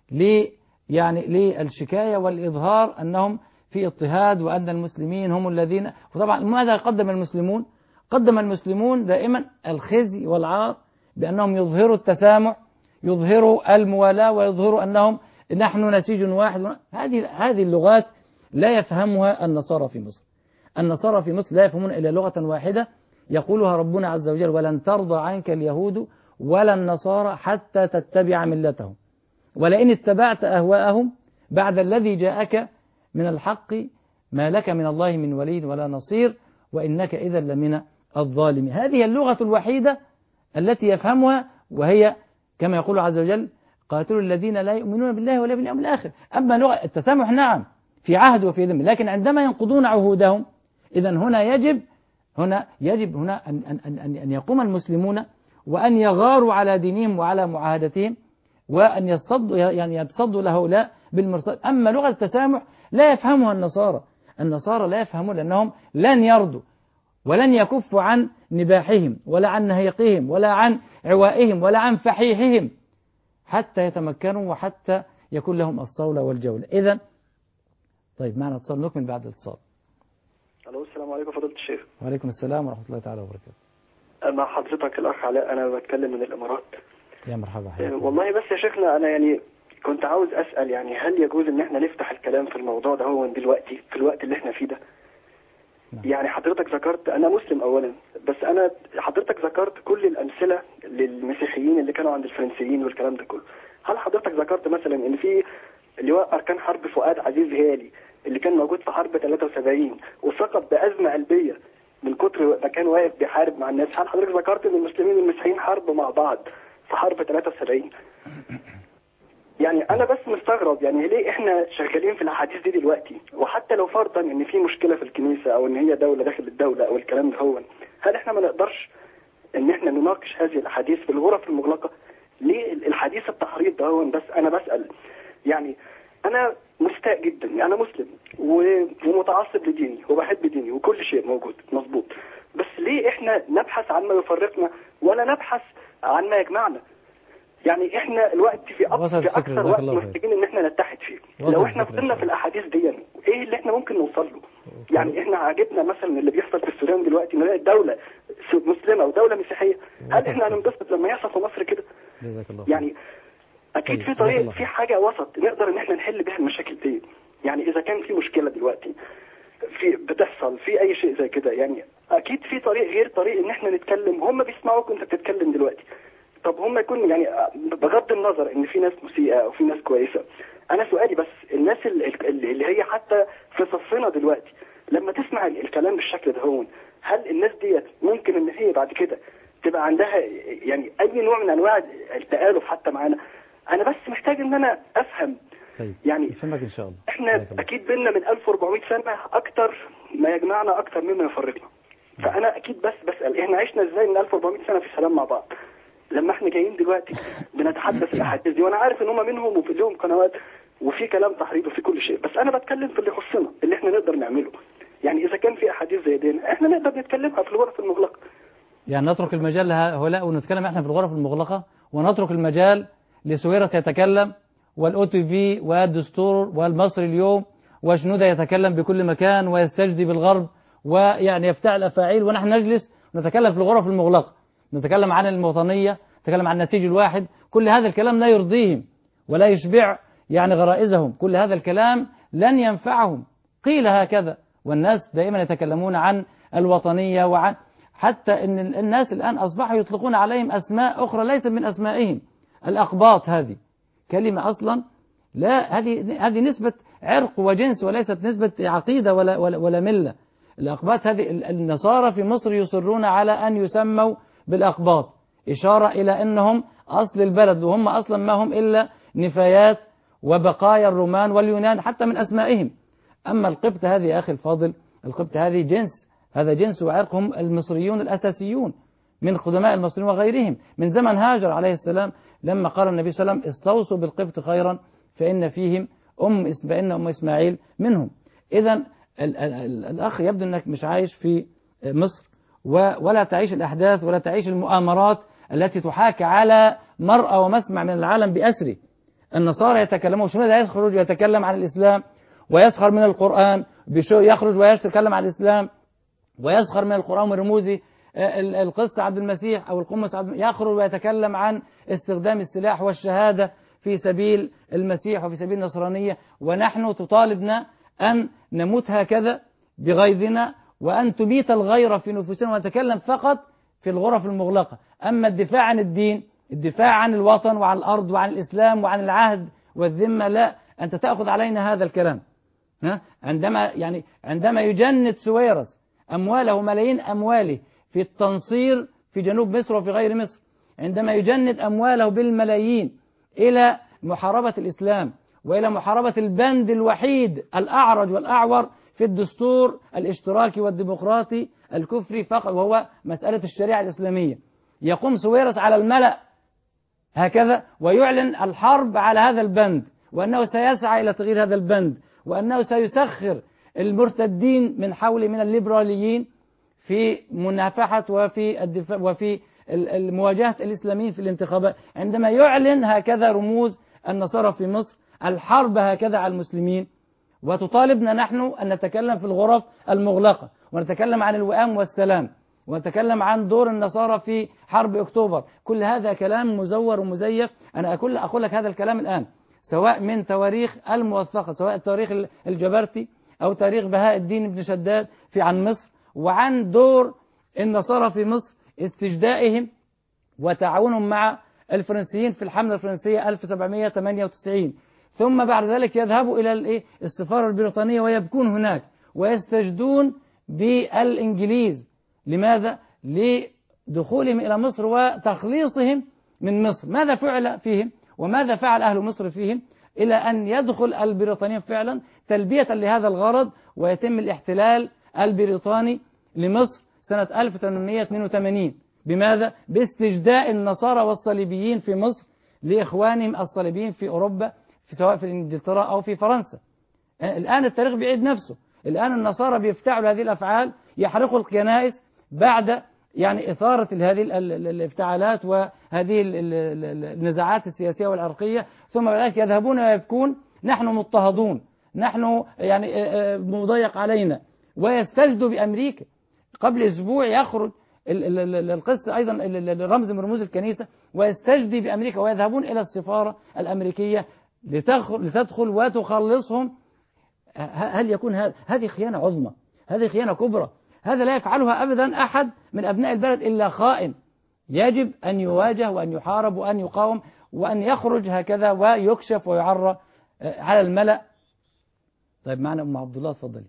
للشكاية والإظهار أنهم في اضطهاد وأن المسلمين هم الذين. وطبعا ماذا قدم المسلمون؟ قدم المسلمون دائما الخزي والعار بأنهم يظهروا التسامح، يظهروا الموالاة، ويظهروا أنهم نحن نسيج واحد. هذه اللغات لا يفهمها النصارى في مصر. النصارى في مصر لا يفهمون إلا لغة واحدة يقولها ربنا عز وجل: ولن ترضى عنك اليهود ولا النصارى حتى تتبع ملتهم، ولئن اتبعت أهواءهم بعد الذي جاءك من الحق ما لك من الله من ولي ولا نصير وإنك إذا لمن الظالمين. هذه اللغة الوحيدة التي يفهمها، وهي كما يقول عز وجل: قاتلوا الذين لا يؤمنون بالله ولا باليوم الآخر. أما لغة التسامح نعم في عهد وفي ذمة، لكن عندما ينقضون عهودهم، إذن هنا يجب أن يقوم المسلمون وأن يغاروا على دينهم وعلى معاهدتهم، وأن يتصدوا لهؤلاء بالمرصاد. أما لغة التسامح لا يفهمها النصارى لا يفهمون، لأنهم لن يرضوا ولن يكفوا عن نباحهم ولا عن نهيقهم ولا عن عوائهم ولا عن فحيحهم حتى يتمكنوا وحتى يكون لهم الصولة والجولة. إذن طيب، معنا اتصال، نكمل بعد الاتصال. الو، السلام عليكم فضيلة الشيخ. وعليكم السلام ورحمة الله تعالى وبركاته. مع حضرتك الأخ علاء، أنا بتكلم من الإمارات. يا مرحبا. والله بس يا شيخنا أنا يعني كنت عاوز أسأل يعني هل يجوز إن احنا نفتح الكلام في الموضوع ده هو دلوقتي في الوقت اللي احنا فيه ده؟ يعني حضرتك ذكرت أنا مسلم أولا، بس حضرتك ذكرت كل الأمثلة للمسيحيين اللي كانوا عند الفرنسيين والكلام ده كله. هل حضرتك ذكرت مثلا إن في لواء أركان حرب فؤاد عزيز هيالي اللي كان موجود في حرب 73 وسقط بأزمة قلبية من كتر ما كان واقف بيحارب مع الناس؟ هل حضرتك ذكرت إن المسلمين والمسيحيين حاربوا مع بعض في حرب 73؟ يعني انا بس مستغرب يعني ليه احنا شغالين في الاحاديث دي دلوقتي، وحتى لو فرضا ان في مشكله في الكنيسه او ان هي دوله داخل الدوله او الكلام ده هو، هل احنا ما نقدرش ان احنا نناقش هذه الاحاديث في الغرف المغلقه؟ ليه الحديث التحريض ده هو؟ بس انا بسال يعني انا مستاء جدا، انا مسلم ومتعصب لديني وبحب ديني وكل شيء موجود مظبوط، بس ليه احنا نبحث عن ما يفرقنا ولا نبحث عن ما يجمعنا؟ يعني احنا الوقت في اكثر وقت محتاجين ان احنا نتحد فيه. لو احنا فضلنا في الاحاديث دي ايه اللي احنا ممكن نوصل له؟ يعني احنا عاجبنا مثلا اللي بيحصل في السودان دلوقتي، نلاقي دوله مسلمه ودوله مسيحيه، هل احنا هننبسط لما يحصل في مصر كده؟ يعني اكيد في طريق، في حاجه وسط نقدر ان احنا نحل بيها المشاكل دي. يعني اذا كان في مشكله دلوقتي بتحصل في اي شيء زي كده، يعني اكيد في طريق غير طريق ان احنا نتكلم. هم بيسمعوك وانت بتتكلم دلوقتي، طب هم يكون يعني بغض النظر ان في ناس مسيئه او في ناس كويسه، انا سؤالي بس الناس اللي هي حتى في صفنا دلوقتي لما تسمع الكلام بالشكل ده هون، هل الناس ديت ممكن ان هي بعد كده تبقى عندها يعني اي نوع من انواع التآلف حتى معانا؟ انا بس محتاج ان انا افهم. طيب يعني افهمك ان شاء الله. احنا اكيد بينا من 1400 سنه اكتر ما يجمعنا اكتر مما يفرقنا. فانا اكيد بس بسال احنا عشنا ازاي من 1400 سنه في سلام مع بعض، لما احنا جايين دلوقتي بنتحدث الاحاديث دي؟ وانا عارف ان هم منهم وفي لهم قنوات وفي كلام تحريض وفي كل شيء، بس انا بتكلم في اللي يخصنا اللي احنا نقدر نعمله. يعني اذا كان في احاديث زي دي احنا نقدر نتكلمها في الغرف المغلقه. يعني نترك المجال لهؤلاء ونتكلم احنا في الغرف المغلقه، ونترك المجال لسويرس يتكلم والاو تي في والدستور والمصري اليوم وشنودة يتكلم بكل مكان ويستجدي بالغرب ويعني يفتعل افاعيل، ونحن نجلس نتكلم في الغرف المغلقه، نتكلم عن الوطنيه، نتكلم عن النسيج الواحد. كل هذا الكلام لا يرضيهم ولا يشبع يعني غرائزهم، كل هذا الكلام لن ينفعهم. قيل هكذا، والناس دائما يتكلمون عن الوطنية، وعن حتى ان الناس الآن أصبحوا يطلقون عليهم أسماء أخرى ليست من أسمائهم. الأقباط هذه كلمة أصلا لا، هذه نسبة عرق وجنس وليست نسبة عقيدة ولا ملة. الأقباط هذه النصارى في مصر يصرون على أن يسموا بالأقباط، إشارة إلى أنهم أصل البلد، وهم أصلا ما هم إلا نفايات وبقايا الرومان واليونان حتى من أسمائهم. أما القبط هذه يا أخي الفاضل، القبط هذه جنس، هذا جنس وعرقهم المصريون الأساسيون من قدماء المصريين وغيرهم من زمن هاجر عليه السلام، لما قال النبي صلى الله عليه وسلم استوصوا بالقبط خيرا فإن فيهم أم إسماعيل منهم. إذن الأخ يبدو أنك مش عايش في مصر ولا تعيش الأحداث ولا تعيش المؤامرات التي تحاكى على مرأى ومسمع من العالم بأسره. النصارى يتكلمون، شنو يخرج يتكلم عن الإسلام ويسخر من القرآن، يخرج ويتكلم عن الإسلام ويسخر من القرآن ورموزه، القس عبد المسيح أو القمص يخرج ويتكلم عن استخدام السلاح والشهادة في سبيل المسيح وفي سبيل النصرانية، ونحن تطالبنا أن نموت هكذا بغيظنا وأن تميت الغير في نفوسنا ونتكلم فقط في الغرف المغلقة. أما الدفاع عن الدين، الدفاع عن الوطن وعن الأرض وعن الإسلام وعن العهد والذمة، لا، أنت تأخذ علينا هذا الكلام. عندما يجند سويرس أمواله ملايين أمواله في التنصير في جنوب مصر وفي غير مصر، عندما يجند أمواله بالملايين إلى محاربة الإسلام وإلى محاربة البند الوحيد الأعرج والأعور في الدستور الاشتراكي والديمقراطي الكفري فقط، وهو مسألة الشريعة الإسلامية، يقوم سويرس على الملأ هكذا ويعلن الحرب على هذا البند، وأنه سيسعى إلى تغيير هذا البند، وأنه سيسخر المرتدين من حوله من الليبراليين في منافحة وفي الدفاع وفي مواجهة الإسلاميين في الانتخابات. عندما يعلن هكذا رموز النصارى في مصر الحرب هكذا على المسلمين، وتطالبنا نحن أن نتكلم في الغرف المغلقة ونتكلم عن الوئام والسلام ونتكلم عن دور النصارى في حرب أكتوبر، كل هذا كلام مزور ومزيف. أنا أقول لك هذا الكلام الآن سواء من تواريخ الموثقة، سواء تاريخ الجبرتي أو تاريخ بهاء الدين بن شداد في عن مصر، وعن دور النصارى في مصر استجدائهم وتعاونهم مع الفرنسيين في الحملة الفرنسية 1798. ثم بعد ذلك يذهبوا إلى السفارة البريطانية ويبكون هناك ويستجدون بالإنجليز. لماذا؟ لدخولهم إلى مصر وتخليصهم من مصر. ماذا فعل فيهم وماذا فعل أهل مصر فيهم إلى أن يدخل البريطانيين فعلا تلبية لهذا الغرض، ويتم الاحتلال البريطاني لمصر سنة 1882. بماذا؟ باستجداء النصارى والصليبيين في مصر لإخوانهم الصليبيين في أوروبا، سواء في إنجلترا أو في فرنسا. الآن التاريخ بيعيد نفسه. الآن النصارى بيفتعلوا هذه الأفعال، يحرقوا الكنائس بعد إثارة هذه الافتعالات وهذه النزاعات السياسية والعرقية، ثم بعد ذلك يذهبون ويبكون نحن مضطهدون، نحن مضيق علينا، ويستجدوا بأمريكا. قبل أسبوع يخرج القس أيضا رمز من رموز الكنيسة ويستجدي بأمريكا، ويذهبون إلى السفارة الأمريكية لتدخل وتخلصهم. هل يكون هذه خيانة عظمى؟ هذه خيانة كبرى. هذا لا يفعلها أبدا أحد من أبناء البلد إلا خائن، يجب أن يواجه وأن يحارب وأن يقاوم وأن يخرج هكذا ويكشف ويعرى على الملأ. طيب معنا أم عبد الله، تفضلي.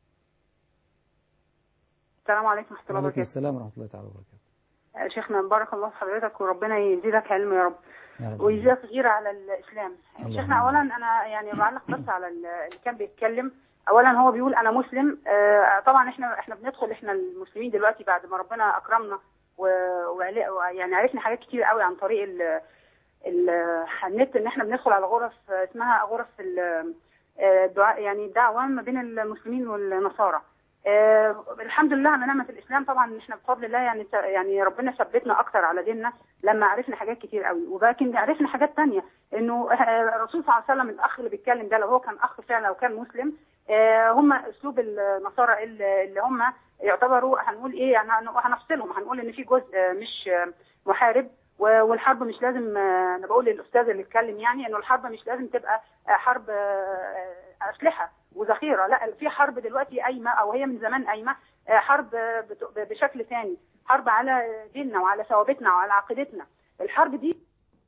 السلام عليكم ورحمة الله وبركاته. السلام ورحمة الله تعالى وبركاته. شيخنا بارك الله في حضرتك، وربنا يزيدك علم يا رب ويزيدك غيرة على الإسلام. شيخنا أولا أنا بعلق بس على اللي كان بيتكلم. أولا هو بيقول أنا مسلم. طبعا احنا بندخل، احنا المسلمين دلوقتي بعد ما ربنا أكرمنا ويعني عرفنا حاجات كتير قوي عن طريق النت، ان احنا بندخل على غرف اسمها غرف الدعاء، يعني الدعوة ما بين المسلمين والنصارى. الحمد لله على نعمة الإسلام. طبعا احنا بفضل الله يعني ربنا ثبتنا أكتر على ديننا لما عرفنا حاجات كتير قوي، ولكن عرفنا حاجات تانية، إنه الرسول صلى الله عليه وسلم الأخ اللي بيتكلم ده لو هو كان أخ فعلا وكان مسلم، هم أسلوب النصارى اللي هم يعتبروا هنقول إيه يعني، هنفصلهم، هنقول إن في جزء مش محارب، والحرب مش لازم. أنا بقول للأستاذ اللي اتكلم يعني إنه الحرب مش لازم تبقى حرب أسلحة وذخيرة، لا، في حرب دلوقتي قايمة أو هي من زمان قايمة، حرب بشكل ثاني، حرب على ديننا وعلى ثوابتنا وعلى عقيدتنا. الحرب دي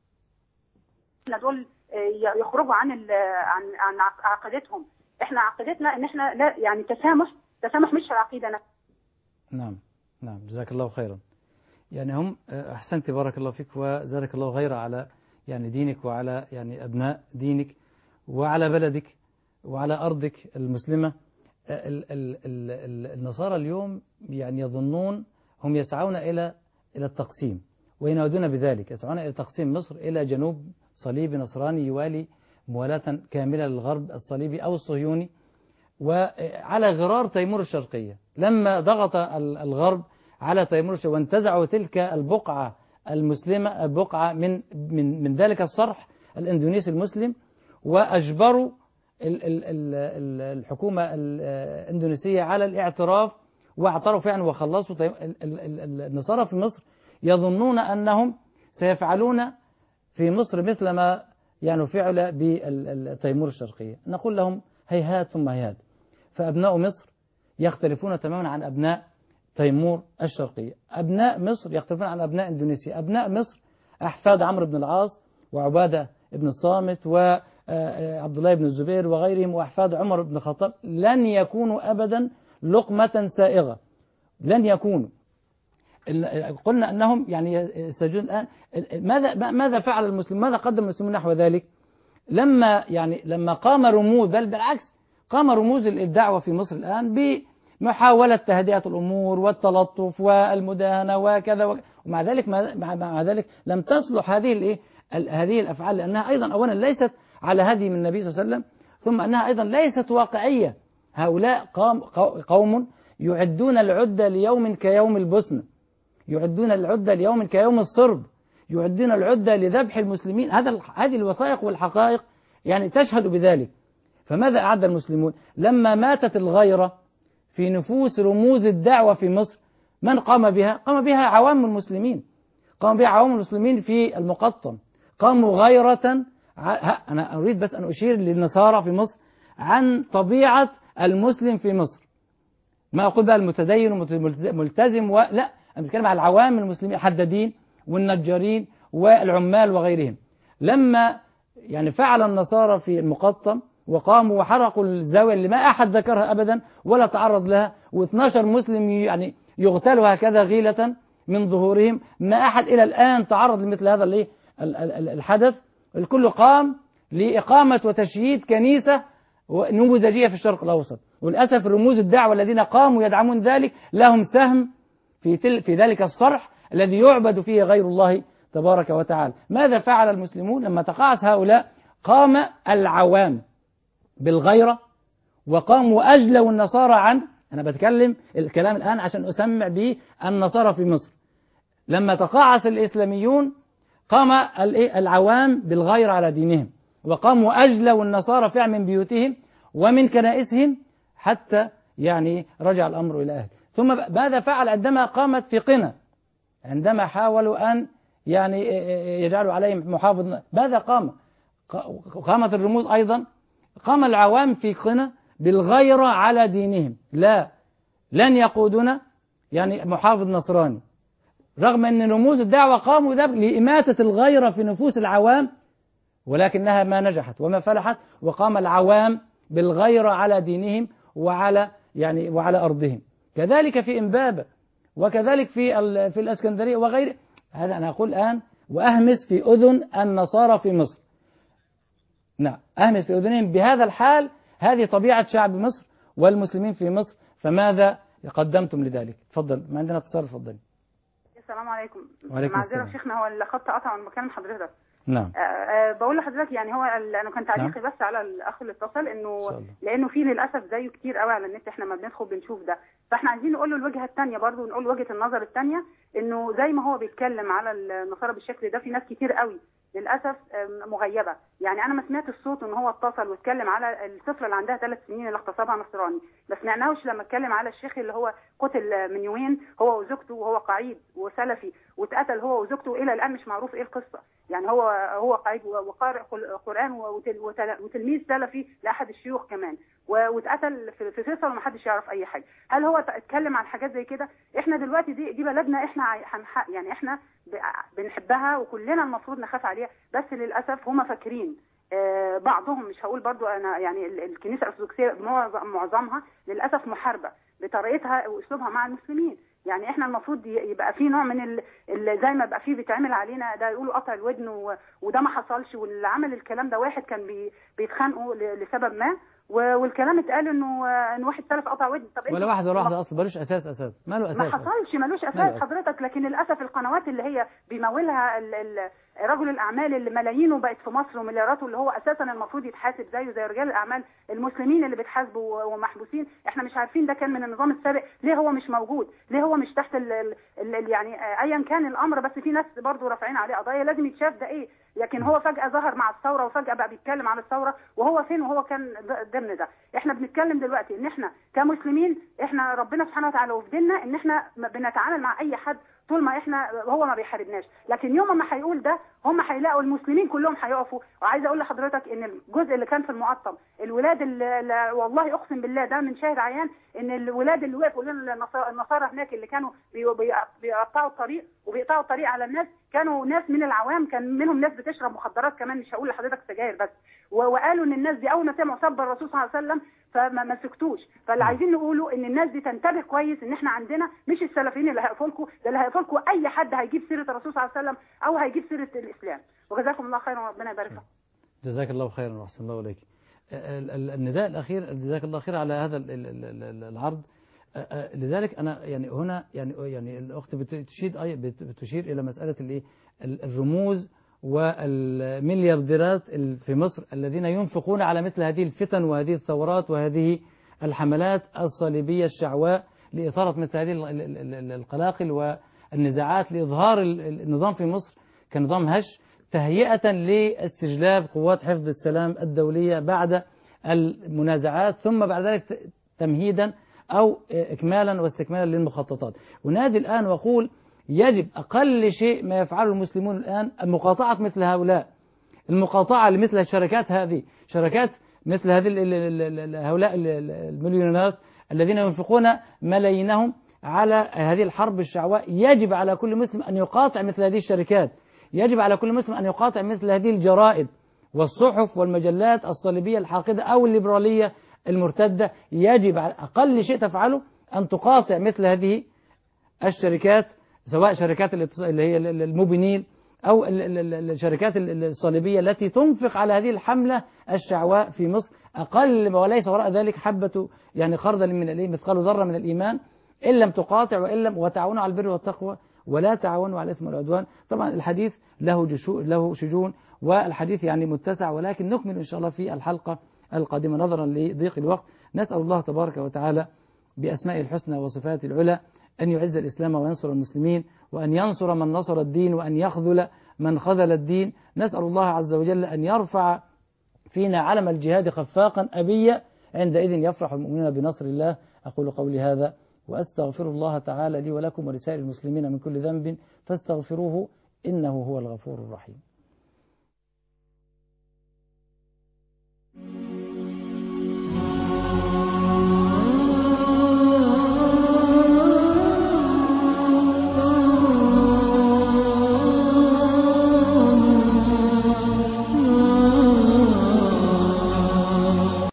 دول يخرجوا عن عقيدتهم. احنا عقيدتنا ان احنا لا يعني تسامح مش العقيدة. نعم جزاك الله خيرا. يعني هم أحسنت بارك الله فيك وزادك الله غير على دينك وعلى أبناء دينك وعلى بلدك وعلى أرضك المسلمة. النصارى اليوم يظنون، هم يسعون إلى التقسيم وينادون بذلك، يسعون إلى تقسيم مصر إلى جنوب صليبي نصراني يوالي موالاة كاملة للغرب الصليبي أو الصهيوني، وعلى غرار تيمور الشرقية. لما ضغط الغرب على تيمور الشرقية وانتزعوا تلك البقعة المسلمة، بقعة من ذلك الصرح الإندونيسي المسلم، وأجبروا الحكومة الإندونيسية على الاعتراف، واعترفوا فعلا وخلصوا. النصارى في مصر يظنون أنهم سيفعلون في مصر مثل ما فعل بتيمور الشرقية. نقول لهم هيهات ثم هيهات. فأبناء مصر يختلفون تماما عن أبناء تيمور الشرقية. أبناء مصر يختلفون عن أبناء إندونيسيا. أبناء مصر أحفاد عمرو بن العاص وعبادة بن الصامت وعبد الله بن الزبير وغيرهم، وأحفاد عمر بن الخطاب، لن يكونوا أبدا لقمة سائغة، لن يكونوا. قلنا أنهم يستجون الآن. ماذا فعل المسلمون؟ ماذا قدم المسلمون نحو ذلك؟ لما قام رموز، بل بالعكس، قام رموز الدعوة في مصر الآن بمحاولة تهدئة الأمور والتلطف والمداهنة وكذا ومع ذلك لم تصلح هذه الأفعال، لأنها أيضا أولا ليست على هدي من النبي صلى الله عليه وسلم، ثم أنها أيضا ليست واقعية. هؤلاء قوم يعدون العدة ليوم كيوم البوسنة، يعدون العدة ليوم كيوم الصرب، يعدون العدة لذبح المسلمين. هذه الوثائق والحقائق تشهد بذلك. فماذا أعد المسلمون لما ماتت الغيرة في نفوس رموز الدعوة في مصر؟ من قام بها؟ قام بها عوام المسلمين، قام بها عوام المسلمين في المقطم، قاموا غيرة أنا أريد بس أن أشير للنصارى في مصر عن طبيعة المسلم في مصر. ما أقول بقى المتدين وملتزم لا، أنا بتكلم على العوام المسلمين الحدادين والنجارين والعمال وغيرهم. لما يعني فعل النصارى في المقطم وقاموا وحرقوا الزاوية اللي ما أحد ذكرها أبدا ولا تعرض لها، و12 مسلم يعني يغتالوا هكذا غيلة من ظهورهم، ما أحد إلى الآن تعرض لمثل هذا الحدث. الكل قام لإقامة وتشييد كنيسة نموذجية في الشرق الأوسط، وللأسف رموز الدعوة الذين قاموا يدعمون ذلك لهم سهم في ذلك الصرح الذي يعبد فيه غير الله تبارك وتعالى. ماذا فعل المسلمون لما تقاعس هؤلاء؟ قام العوام بالغيرة وقاموا أجلوا النصارى عنه. أنا بتكلم الكلام الآن عشان أسمع به النصارى في مصر. لما تقاعس الإسلاميون قام العوام بالغيرة على دينهم، وقاموا أجلوا النصارى فعلا من بيوتهم ومن كنائسهم حتى يعني رجع الأمر إلى أهله. ثم ماذا فعل عندما قامت في قنا؟ عندما حاولوا أن يعني يجعلوا عليهم محافظ، ماذا قامت الرموز أيضا. قام العوام في قنا بالغيرة على دينهم، لن يقودنا يعني محافظ نصراني، رغم أن رموز الدعوة قاموا لإماتة الغيرة في نفوس العوام، ولكنها ما نجحت وما فلحت. وقام العوام بالغيرة على دينهم وعلى أرضهم. كذلك في إمبابة، وكذلك في الإسكندرية وغيره. هذا أنا أقول الآن وأهمس في أذن النصارى في مصر. نعم، أهمس في أذنهم بهذا الحال. هذه طبيعة شعب مصر والمسلمين في مصر، فماذا قدمتم لذلك؟ تفضل، ما عندنا اتصال، تفضل. السلام عليكم. وعليكم السلام. معذرة شيخنا، هو الخط قطع من مكان حضرتك. نعم. بقول لحضرتك يعني انا كان تعليقي بس على الاخ اللي اتصل، لانه في للاسف زيه كتير قوي على النت، احنا ما بندخل بنشوف ده، فاحنا عايزين نقول له الوجهه الثانيه برضه، ونقول وجهه النظر الثانيه، انه زي ما هو بيتكلم على النصارى بالشكل ده، في ناس كتير قوي للاسف مغيبه. يعني انا ما سمعت الصوت ان هو اتصل واتكلم على الطفله اللي عندها 3 سنين اللي اغتصبها نصراني، ما سمعناهوش لما اتكلم على الشيخ اللي هو قتل من يومين هو وزوجته، وهو قعيد وسلفي واتقتل هو وزوجته، الى الان مش معروف ايه القصه. يعني هو قعيد وقارئ قرآن وتلميذ سلفي لأحد الشيوخ كمان، واتقتل في فيصل ومحدش يعرف أي حاجة. هل هو اتكلم عن حاجات زي كده؟ احنا دلوقتي دي بلدنا، احنا يعني احنا بنحبها وكلنا المفروض نخاف عليها، بس للأسف هم فاكرين بعضهم، مش هقول برضو أنا، يعني الكنيسة الأرثوذكسية معظمها للأسف محاربة بطريقتها وأسلوبها مع المسلمين. يعني احنا المفروض يبقى في نوع من زي ما بقى فيه بيتعمل علينا ده، يقولوا قطع الودن وده ما حصلش، واللي عمل الكلام ده واحد كان بيتخانقوا لسبب ما، والكلام اتقال انه واحد سلف قطع ودن. طب ولا واحده اصلا ملوش اساس ماله اساس؟ ما حصلش، ملوش اساس حضرتك. لكن للاسف القنوات اللي هي بيمولها رجل الاعمال اللي ملايينه بقت في مصر وملياراته، اللي هو اساسا المفروض يتحاسب زي رجال الاعمال المسلمين اللي بيتحاسبوا ومحبوسين، احنا مش عارفين ده كان من النظام السابق، ليه هو مش موجود، ليه هو مش تحت يعني ايا كان الامر، بس في ناس برضو رافعين عليه قضايا، لازم يتشاف ده ايه. لكن هو فجأة ظهر مع الثورة، وفجأة بقى بيتكلم عن الثورة، وهو فين وهو كان ضمن ده. احنا بنتكلم دلوقتي ان احنا كمسلمين، احنا ربنا سبحانه وتعالى وفي ديننا ان احنا بنتعامل مع اي حد طول ما هو ما بيحاربناش، لكن يوم ما هيقول ده هم هيلاقوا المسلمين كلهم هيقفوا. وعايزه اقول لحضرتك ان الجزء اللي كان في المقطم، الولاد اللي والله اقسم بالله ده من شاهد عيان، ان الولاد اللي وقفوا لنا النصارى هناك اللي كانوا بيقطعوا الطريق وبيقطعوا الطريق على الناس، كانوا ناس من العوام، كان منهم ناس بتشرب مخدرات كمان، مش هقول لحضرتك سجاير بس، وقالوا ان الناس دي اول ما سمعوا سب الرسول صلى الله عليه وسلم فما سكتوش. فاللي عايزين نقوله ان الناس دي تنتبه كويس، ان احنا عندنا مش السلفيين اللي هيقفوا لكم، ده اللي هيقفوا لكم اي حد هيجيب سيره الرسول صلى الله عليه وسلم او هيجيب سيره الاسلام. وجزاكم الله خيرا وربنا يبارك فيكم. جزاك الله خيرا واحسن الله اليك. النداء الاخير، جزاك الله خير على هذا العرض. لذلك انا يعني هنا يعني الاخت بتشير الى مساله الرموز والمليارديرات في مصر الذين ينفقون على مثل هذه الفتن وهذه الثورات وهذه الحملات الصليبية الشعواء لإثارة مثل هذه القلاقل والنزاعات، لإظهار النظام في مصر كنظام هش، تهيئة لاستجلاب قوات حفظ السلام الدولية بعد المنازعات، ثم بعد ذلك تمهيدا أو إكمالا واستكمالا للمخططات. ونادي الآن وأقول يجب أقل شيء ما يفعله المسلمون الآن مقاطعة مثل هؤلاء المقاطعة لمثل الشركات هذه، شركات مثل هذه هؤلاء المليونيرات الذين ينفقون ملايينهم على هذه الحرب الشعواء. يجب على كل مسلم أن يقاطع مثل هذه الشركات، يجب على كل مسلم أن يقاطع مثل هذه الجرائد والصحف والمجلات الصليبية الحاقدة أو الليبرالية المرتدة. يجب على أقل شيء تفعله أن تقاطع مثل هذه الشركات، سواء شركات اللي هي الموبينيل أو الشركات الصليبية التي تنفق على هذه الحملة الشعواء في مصر. أقل وليس وراء ذلك حبة يعني خردل من مثقال ذرة من الإيمان إن لم تقاطع وإن لم وتعاونوا على البر والتقوى ولا تعاونوا على الإثم والعدوان. طبعا الحديث له شجون والحديث يعني متسع، ولكن نكمل إن شاء الله في الحلقة القادمة نظرا لضيق الوقت. نسأل الله تبارك وتعالى بأسماء الحسنى وصفات العلى أن يعز الإسلام وينصر المسلمين، وأن ينصر من نصر الدين، وأن يخذل من خذل الدين. نسأل الله عز وجل أن يرفع فينا علم الجهاد خفاقا أبيا، عندئذ يفرح المؤمنون بنصر الله. أقول قولي هذا وأستغفر الله تعالى لي ولكم ولسائر المسلمين من كل ذنب فاستغفروه إنه هو الغفور الرحيم.